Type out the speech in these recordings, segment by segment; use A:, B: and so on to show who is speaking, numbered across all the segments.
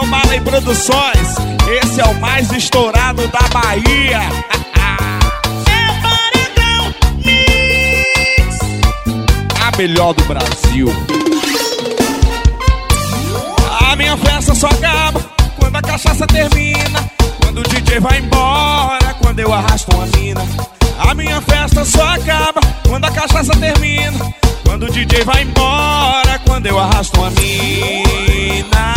A: Alô, Marley Produções, esse é o mais estourado da Bahia.
B: É Paredão Mix,
A: A melhor do Brasil. A minha festa só acaba quando a cachaça termina, quando o DJ vai embora, quando eu arrasto uma mina. A minha festa só acaba quando a cachaça termina, quando o DJ vai embora, quando eu arrasto uma mina.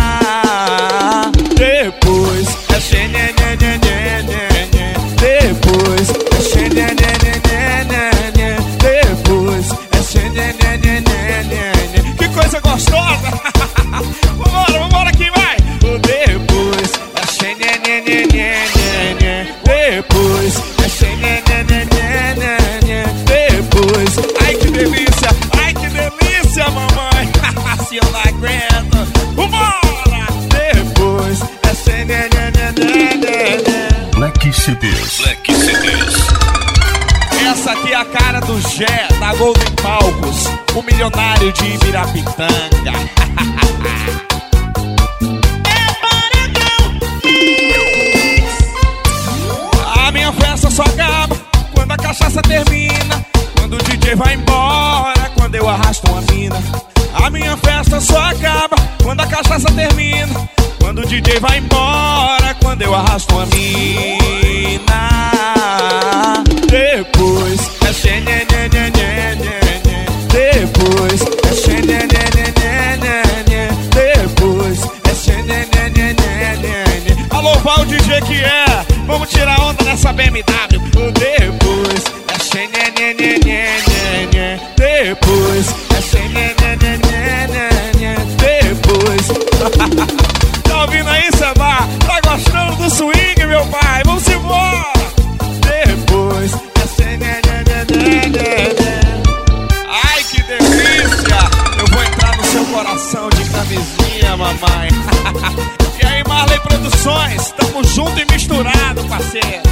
A: Depois é xenenenenenenenê, depois é xenenenenenenê, depois é xenenenenenenê. Que coisa gostosa! Vambora, quem vai? O depois é xenenenenenenê, depois é xenenenenenenê, depois. Ai que delícia, mamãe. Se eu não aguento, vambora! Depois é xenenenenenenê.
C: Black CDs.
A: Essa aqui é a cara do Gé, da Golden Palcos, o milionário de Ibirapitanga.
B: é Paredão Mix,
A: A minha festa só acaba quando a cachaça termina, quando o DJ vai embora, quando eu arrasto uma mina. A minha festa só acaba quando a cachaça termina, quando o DJ vai embora, quando eu arrasto uma mina. Depois é xenenenenenenê, depois é xenenenenenenê, depois é xenenenenenenê. Alô, Val DJ que é, vamos tirar onda nessa BMW. Depois é xenenenenenenê, depois é xenenenenenenê, depois. Tá ouvindo aí, Seba? Tá gostando do swing, meu pai? Vamos embora! Depois é xenenenenenenê. Ai, que delícia! Eu vou entrar no seu coração de camisinha, mamãe. E aí, Marley Produções, tamo junto e misturado, parceiro.